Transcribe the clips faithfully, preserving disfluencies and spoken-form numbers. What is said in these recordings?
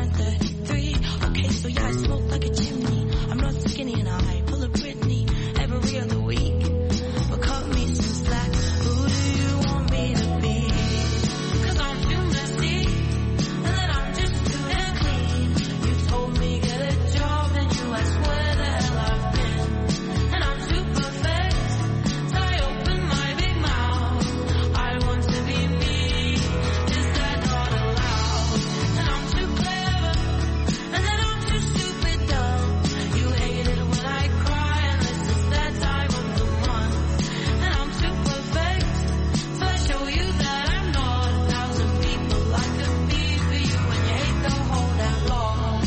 nine thirty-three. Okay, so yeah, I smoke like a chimney. I'm not skinny and I pull a Britney every other week. But cut me some slack. Who do you want me to be? Cause I'm too messy, and then I'm just too damn clean. You told me get a job, and you asked where the hell I've been. And I'm too perfect, so I open my big mouth. I want to be me, is that not allowed? And I'm too clever, and then I'm too stupid dumb. You hate it when I cry, and this is that time of the month. And I'm too perfect, so I show you that I'm not a thousand people I could be for you. And you hate the whole damn law.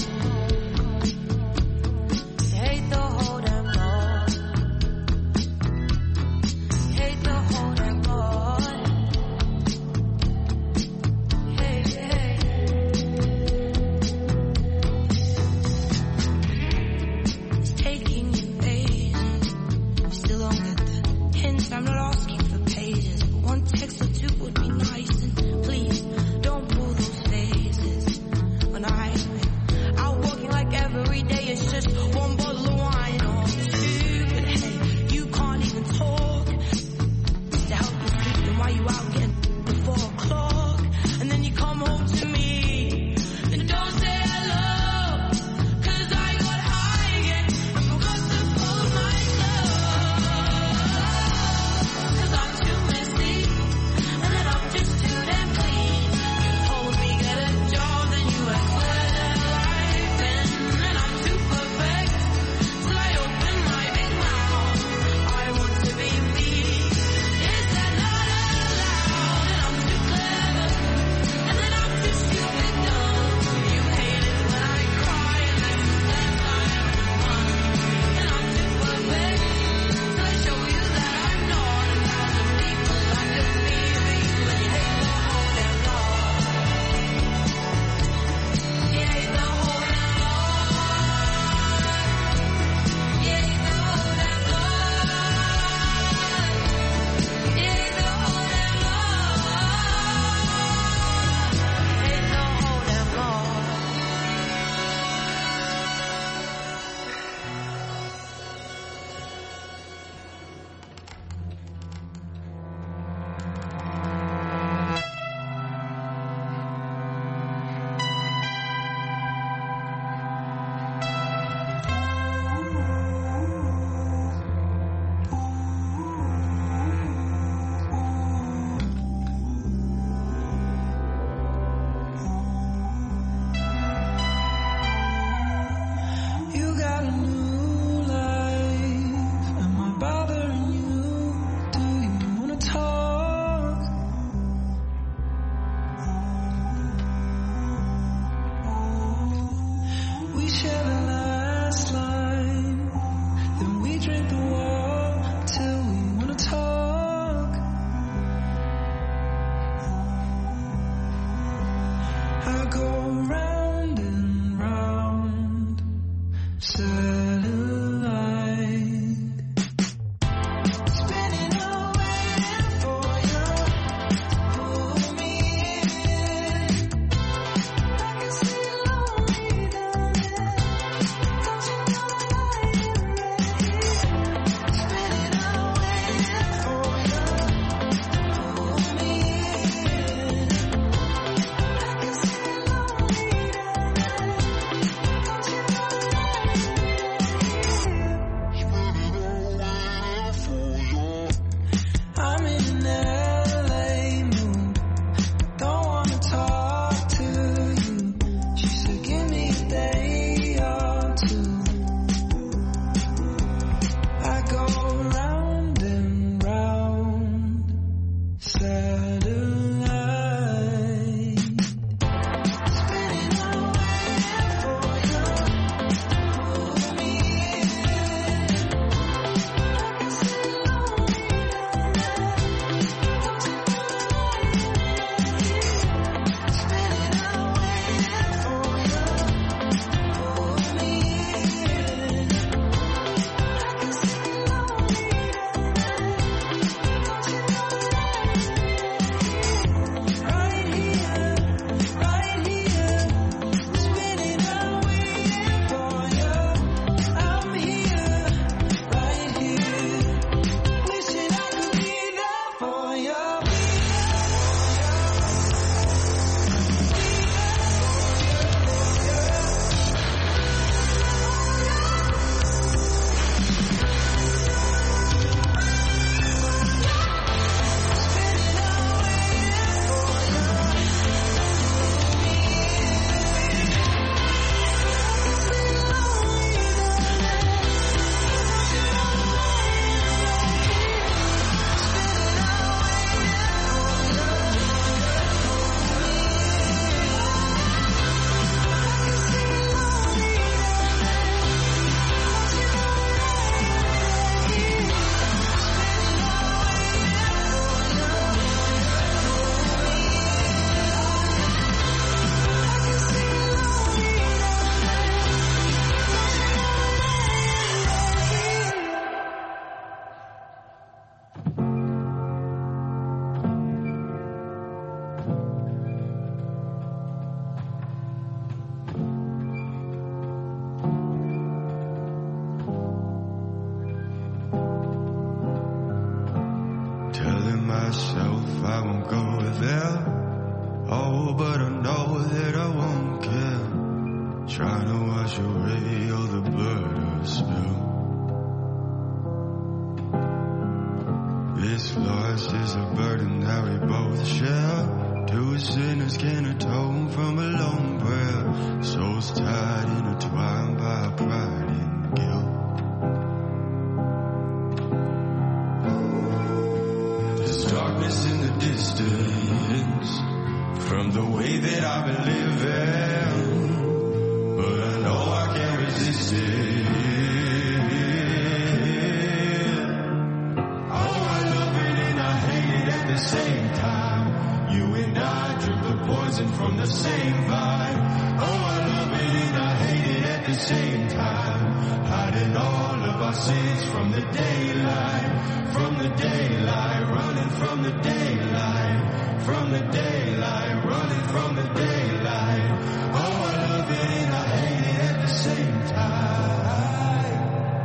You hate the whole damn law. You hate the whole damn law. Hey, hey. It's taking you pages. You still don't get the hints. I'm not asking for pages. But one text or two would be nice. And please, don't pull those faces. When I out walking like every day, it's just one bottle of wine or two. But hey, you can't even talk. To help you sleep, then why you out getting the four o'clock? And then you come home to me and don't say hello. Cause I got high again and forgot to put my clothes. Cause I'm too messy, and then I'm just too damn clean. You told me get a job, then you asked where the hell I've been. And I'm too perfect, so I trying to wash away all the blood I've spilled. This loss is a burden that we both share. Two sinners can atone from a lone prayer. Souls tied, intertwined by pride and guilt. There's darkness in the distance from the way that I've been living, but I know I can't resist it. Same time, you and I drink the poison from the same vine. Oh, I love it and I hate it at the same time, hiding all of our sins from the daylight, from the daylight, running from the daylight, from the daylight, running from the daylight. Oh, I love it and I hate it at the same time.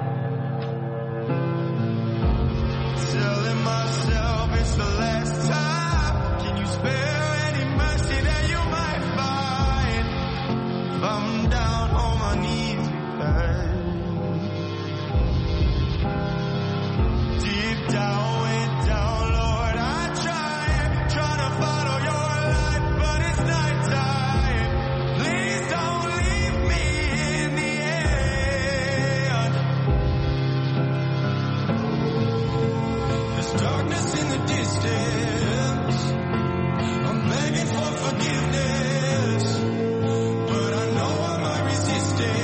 Telling myself it's the last time. Can you spare any mercy that you might find? If I'm down on my knees again, deep down, way down, Lord, I try, try to follow your light, but it's nighttime. Please don't leave me in the end. There's darkness in the distance, I'm begging for forgiveness, but I know I might resist it.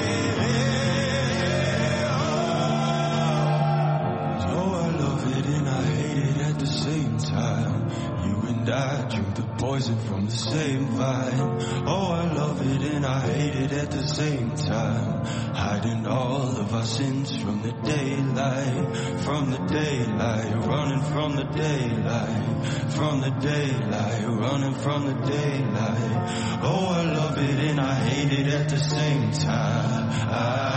Oh, I love it and I hate it at the same time. You and I drink the poison from the same vine. Oh, I love it and I hate it at the same time, hiding all of our sins from the daylight, from the daylight, running from the daylight, from the daylight, running from the daylight. Oh, I love it and I hate it at the same time. I,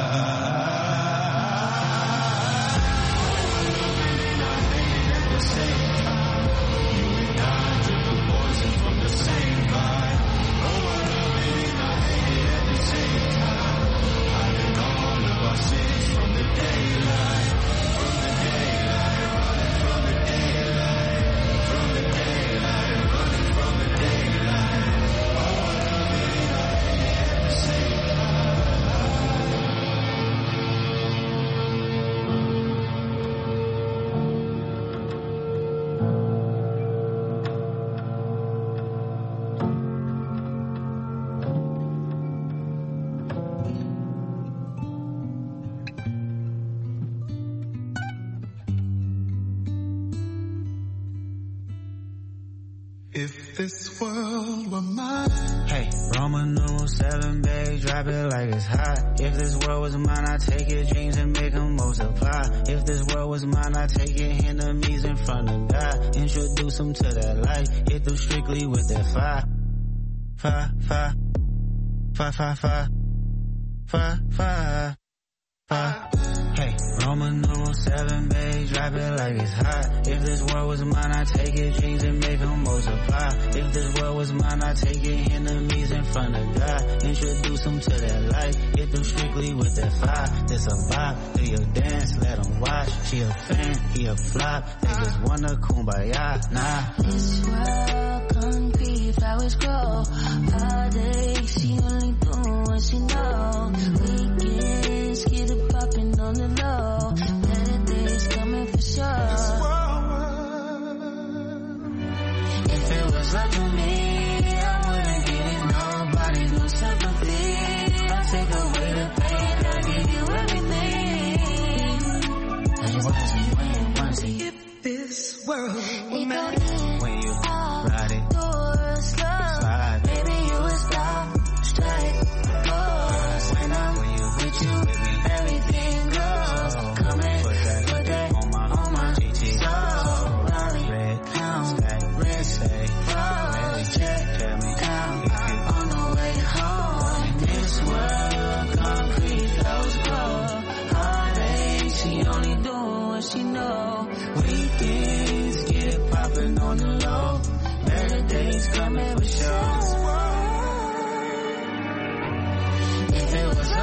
If this world were mine. Hey, Roman numeral seven, babe, drop it like it's hot. If this world was mine, I'd take your dreams and make them multiply. If this world was mine, I'd take your enemies in front of God. Introduce them to that light, hit them strictly with that fire. Fire, fire, fire, fire, fire, fire, fire, fire. Hey, Roman numeral seven, babe, drop it like it's hot. If this world was mine, I'd take your dreams and make them multiply. If this world was mine, I'd take your enemies in front of God. Introduce them to that light, hit them strictly with that fire. This a vibe, do your dance, let them watch. She a fan, he a flop, they just wanna kumbaya, nah. This world concrete, flowers grow. Heartache, she only do what she knows. Weekends, get it poppin' on the low. Better days coming for sure. If it was up to me, I wouldn't give it nobody, no sympathy. I'll take away the pain, I'll give you everything. I just want to see when you want to see. If this world were mine, When you ride it, doors slow, slide. baby you would stop, strike, pause. When I'm When you with you, with me, everything goes. Come and put that, put that on my, on my G T. soul. Raleigh, Red, pound, stay, wrist, stay, fall, check, tell me down, if you on the way home. In this world,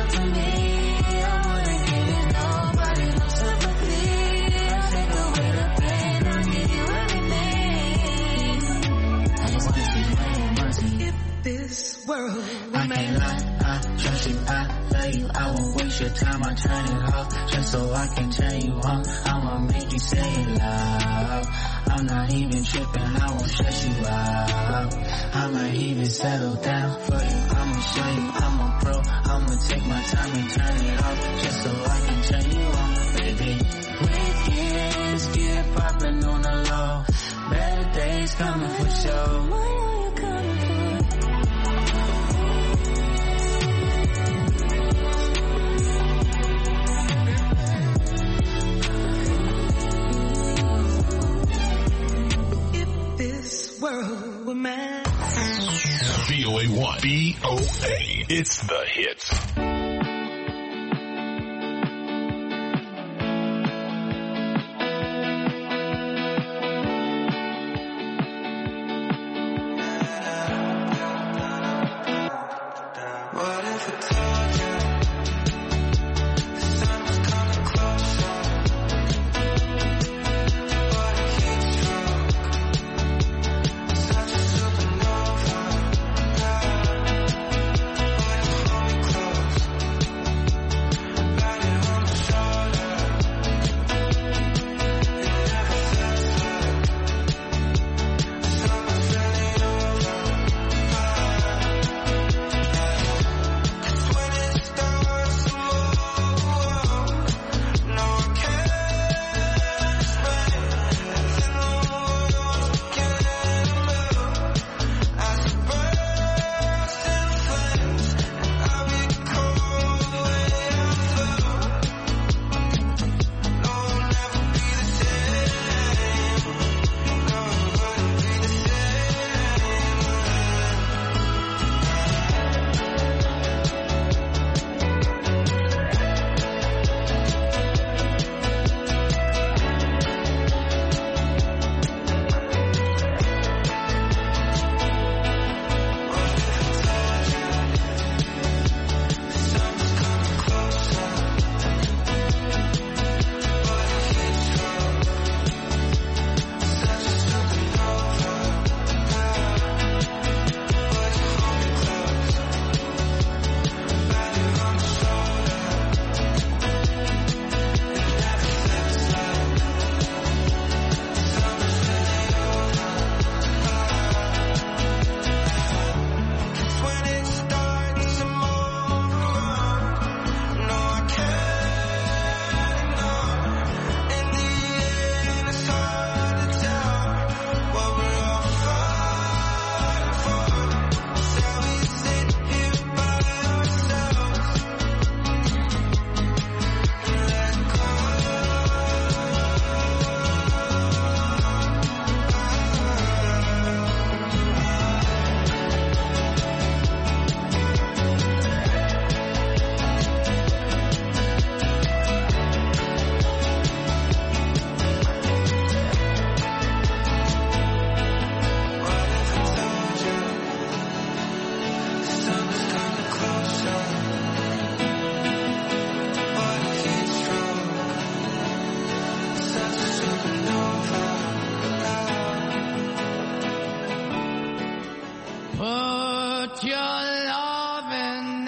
up to me, I wouldn't give you nobody no sympathy. I'll take away the pain, I'll give you everything. I just wanna see my mercy. If this world I can't lie, I trust you, I love you, I won't waste your time, I turn it off, just so I can turn you on, I'ma make you say it loud, I'm not even tripping, I won't stress you out, I might even settle down for you, I'ma show you I'm a pro, I'ma take my time and turn it off, just so I can turn you on, baby. Weekends get poppin' on the low, better days coming for sure. why are you coming for? World were mad. B O A one. B O A. It's the hits. What if I told you the sun was coming closer? What if heat stroke? Such a supernova. What if hold me close? Write it on my shoulder. It never felt like summer's really over. It's when it starts to move. No, I can't explain. Then the world's beginning to move. As it bursts in flames, and I recall the way I felt. No, I'll never be the same. No, I wouldn't be the Put your loving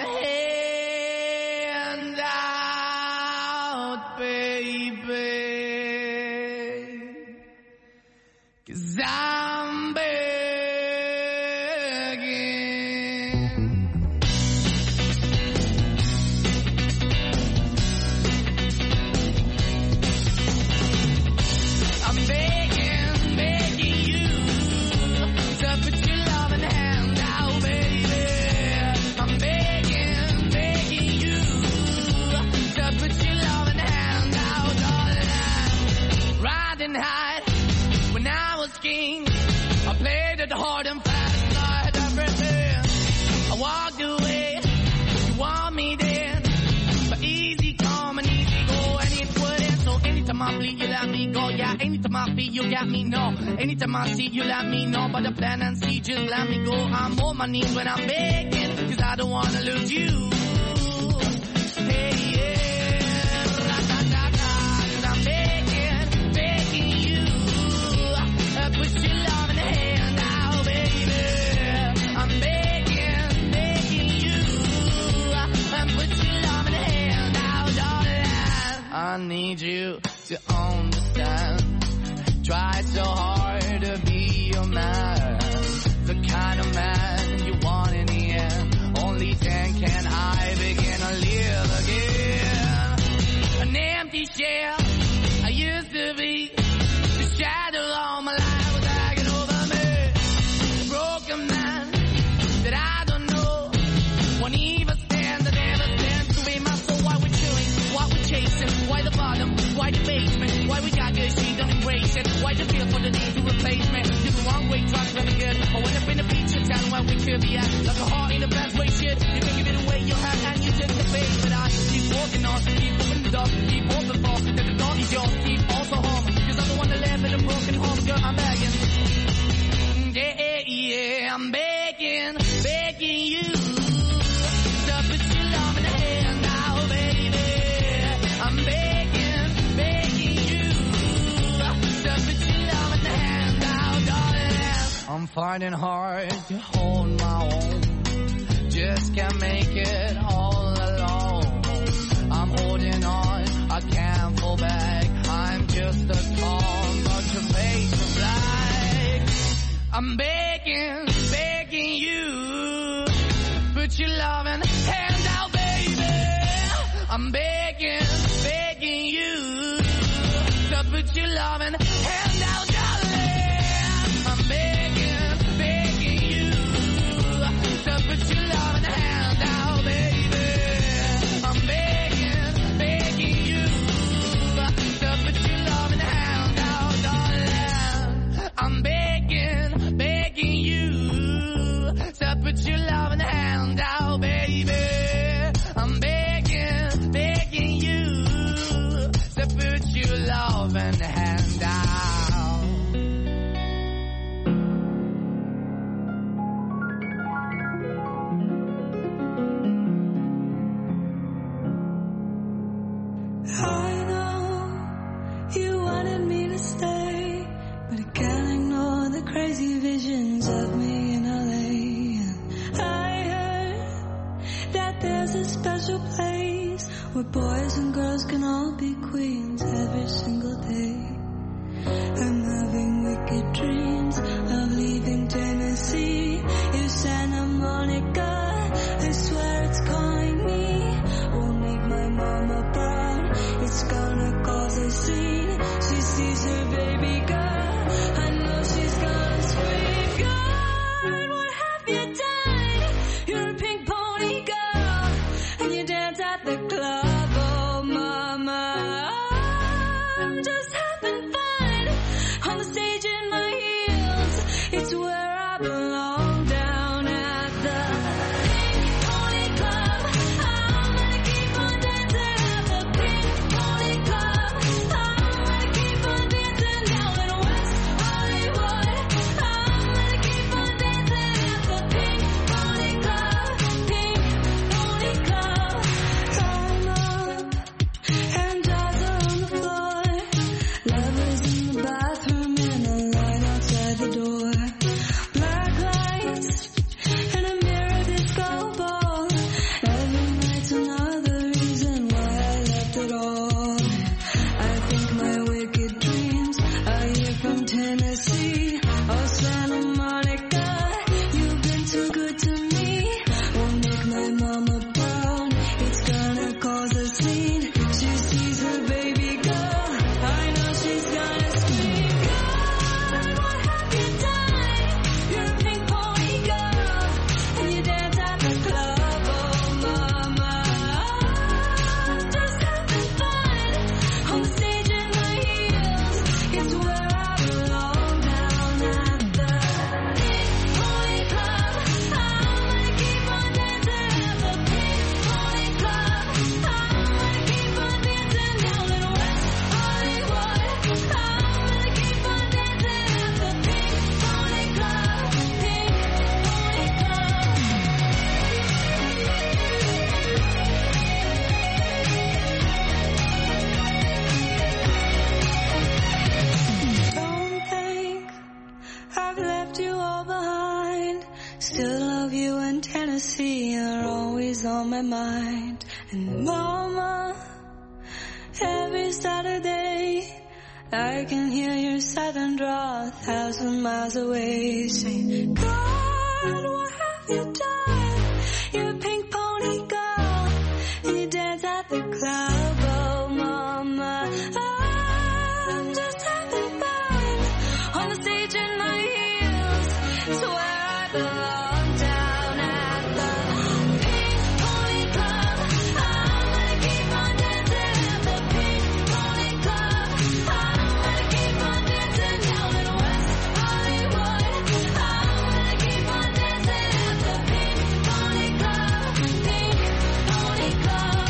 hand out, baby, 'cause I'm begging. I'm begging, begging you to put your loving hand out, baby. I'm begging, begging you to put your loving hand out, darling. Riding high when I was king, I played it hard and fast, I had everything. I walked away, you want me then, but easy come and easy go, and it wouldn't. So anytime I bleed, you let me go. Yeah, anytime I feel, you got me, no. Anytime I see, you let me know. But the plan and see, just let me go. I'm on my knees when I'm begging, 'cause I don't wanna lose you. I need you to understand. Try so hard to be your man, the kind of man you want in the end. Only then can I begin to live again. An empty shell I used to be, the shadow all my life was hanging over me. A broken man that I don't know, won't even stand, I never stand to be my soul. Why we're chilling, why we're chasing, why the bottom, why the basement, why we got good, she don't embrace it. Why the feel for the need to replace me? You're the wrong way, trying to run good. I went up in the feature town where we could be at, like a heart in the best way, shit. You can give it away, you have, and you just the face. But I keep walking on, keep moving the door, keep open for, that the door is yours, keep also home. Cause I'm the one that live in a broken home, girl, I'm begging. Yeah, yeah, I'm begging, begging you to put your love in the hand now, baby. I'm begging, begging you to put your love in the hand now, darling. I'm finding hard to hold my own, just can't make it all alone. I'm holding on, I can't fall back. I'm just a call, but your face is black. I'm begging, begging you, put your loving hand out, baby. I'm begging, begging you, to put your loving hand out, darling. I'm begging, begging you, to put your loving hand out, baby. I'm begging, begging you, to put your loving hand out, darling. I'm begging, begging you, to put your loving hand out, baby. I'm begging, begging you, to put your loving hand out. I know you wanted me to stay, but I can't ignore the crazy visions of me in L A. I heard that there's a special place where boys and girls can all be queens every single day. I'm having wicked dreams of leaving Tennessee. If Santa Monica, I swear it's calling me. Won't make my mama proud, it's gonna cause a scene. She sees her baby girl, I know she's gonna scream. God, what have you done? You're a pink pony girl, and you dance at the club. Oh mama, I'm just having fun on the stage in my heels. It's where I belong, down at the Pink Pony Club. I'm gonna keep on dancing at the Pink Pony Club. I'm gonna keep on dancing down in West Hollywood. I'm gonna keep on dancing at the Pink Pony Club. Pink Pony Club. Time up and jars are on the floor. Lovers in the bathroom and a line outside the door. Black lights and a mirror disco ball. Every night's another reason why I left it all. I think my wicked dreams are here from Tennessee. Oh, Santa Monica, you've been too good to me. Won't make my mama proud, it's gonna cause a scene. She sees her baby girl, I know she's gonna scream. God, what have you done? You're a pink pony girl, and you dance at the club. Oh mama, I'm just having fun on the stage in my heels. It's where I belong, down at the Pink Pony Club. I'm gonna keep on dancing at the Pink Pony Club. I'm gonna keep on dancing down in West Hollywood. I'm gonna keep on dancing at the Pink Pony Club. Pink Pony Club. Don't think I've left you all behind. Still love you, and Tennessee are always on my mind. And mama, Every Saturday I can hear your silent draw a thousand miles away, saying, God, what have you done? You're a pink pony girl, and you dance at the club. Oh mama, I'm just having fun on the stage in my heels. Swear I belong down at the Pink Pony Club. I'm gonna keep on dancing at the Pink Pony Club. I'm gonna keep on dancing down in West Hollywood. I'm gonna keep on dancing at the Pink Pony Club. Pink Pony Club.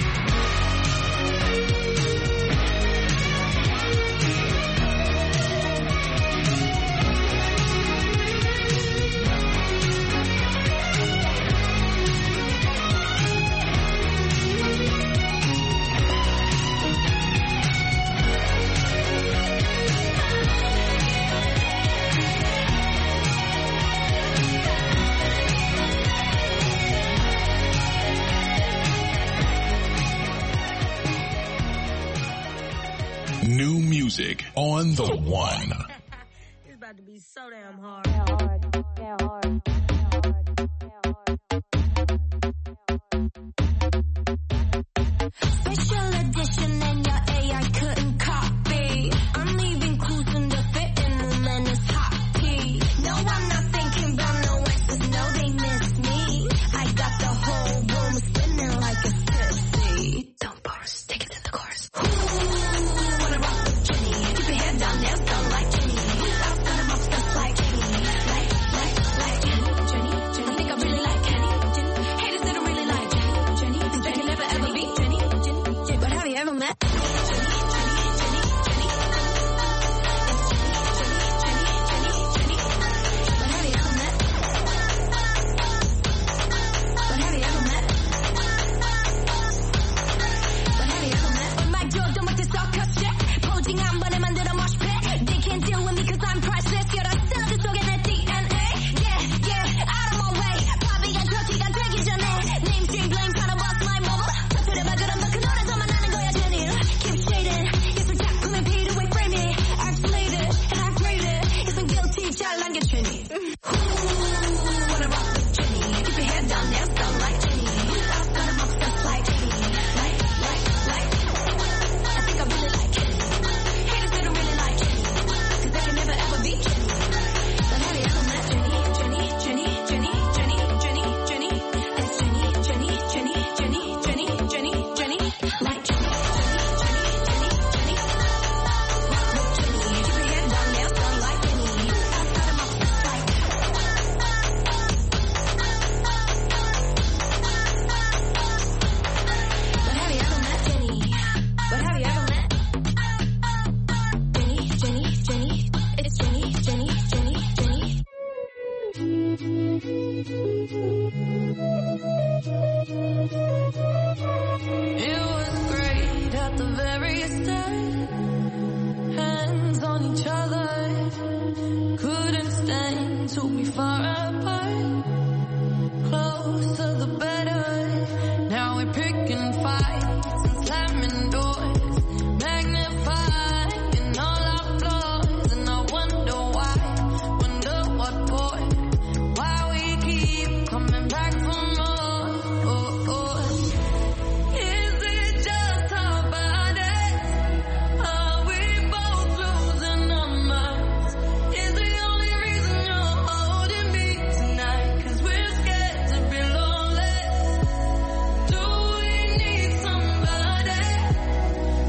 New music on the one. It's about to be so damn hard. Special edition and your A I couldn't copy. I'm leaving clues in the fitting room and it's hot tea. No, I'm not thinking about no exes, no, they miss me. I got the whole room spinning like a tipsy. Don't pause, take it to the chorus. Ooh, wanna rock with Jenny. Keep your head down, nails done like Jenny. I've got 'em up just like Jenny. Like, like, like Jenny, Jenny, Jenny. I think I really like Kenny. Jenny. Haters that don't really like Jenny, Jenny. They can never ever be Jenny, Jenny, Jenny. But have you ever met Jenny, Jenny, Jenny, Jenny, Jenny? It's Jenny, Jenny, Jenny, Jenny, Jenny. But have you ever met? But have you ever met? But have you ever met? 엄마 저도 못해 서커스 포징 한 번에 만들어 mosh pit. They can't deal with me 'cause I'm priceless. 여러 셀러드 속에 내 디 엔 에이. Yeah, yeah, out of my way. 바비가 저기가 되기 전에 name stream blame tryna bust my mobile. 터뜨려봐 그럼 너 그 노래서만 하는 거야 Jenny. Keep shading. 예술 작품에 beat away frame it. I've slayed it and I've graded. Yes I'm guilty 잘 남겨 Jenny. Ooh, wanna rock with Jenny. Keep your head down, nails done like Jenny. I've got 'em obsessed like Jenny. Like, like, like. I think I really like Jenny. Haters they don't really like Jenny. 'Cause they can never ever be Jenny. But have you ever met Jenny, Jenny, Jenny, Jenny, Jenny, Jenny, Jenny? It's Jenny, Jenny, Jenny, Jenny, Jenny, Jenny, Jenny. Like Jenny, Jenny, Jenny, Jenny, Jenny. Rock with Jenny. Keep your head down, nails done like Jenny. I've got 'em obsessed like Jenny. But have you ever met Jenny? But have you ever met Jenny, Jenny, Jenny? It's Jenny, Jenny, Jenny, Jenny. It was great at the very start. Hands on each other. Couldn't stand to be far apart. Closer the better. Now we're picking fights and slamming doors. Magnifying all our flaws. And I wonder why. Wonder what for. Why we keep coming back for more. Oh, oh. Is it just our bodies? Are we both losing our minds? Is the only reason you're holding me tonight? 'Cause we're scared to be lonely. Do we need somebody?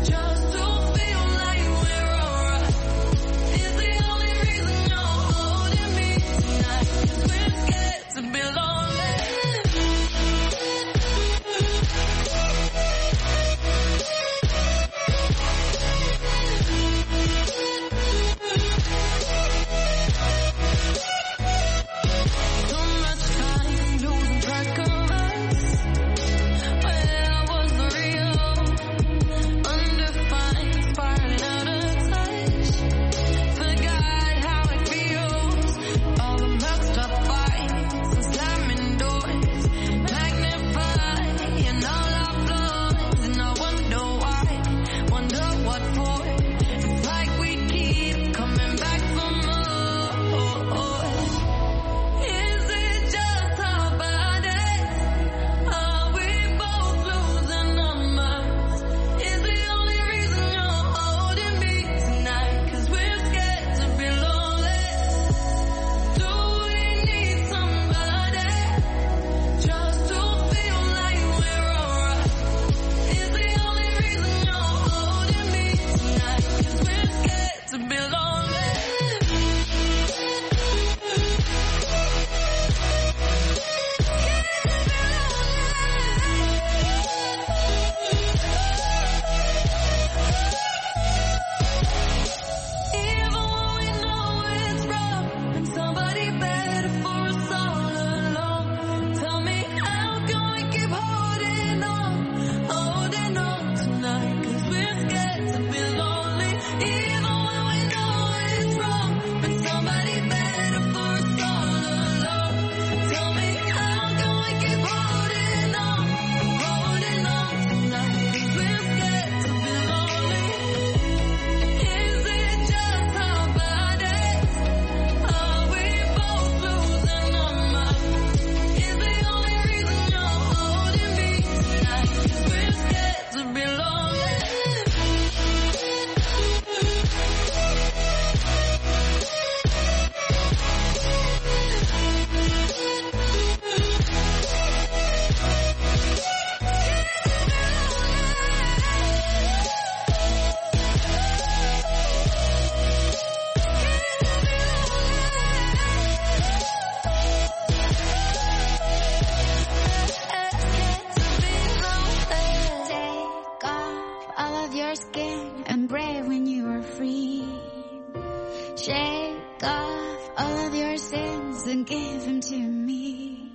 give him to me.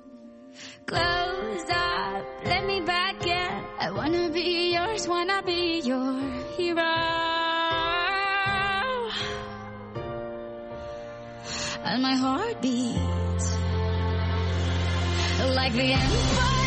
Close up, let me back in. I wanna be yours, wanna be your hero. And my heart beats like the empire.